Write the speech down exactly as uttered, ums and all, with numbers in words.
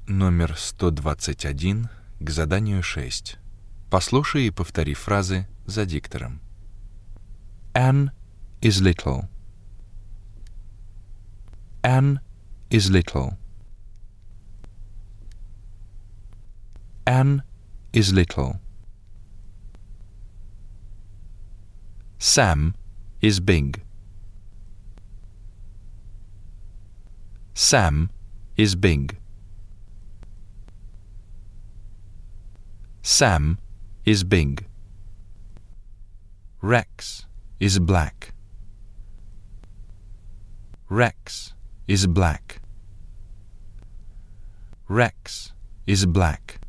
номер сто двадцать один к заданию шесть. Послушай и повтори фразы за диктором. Anne is little. Anne is little. Anne is little. Sam is big. Sam is big. Sam is big. Rex is black. Rex is black. Rex is black.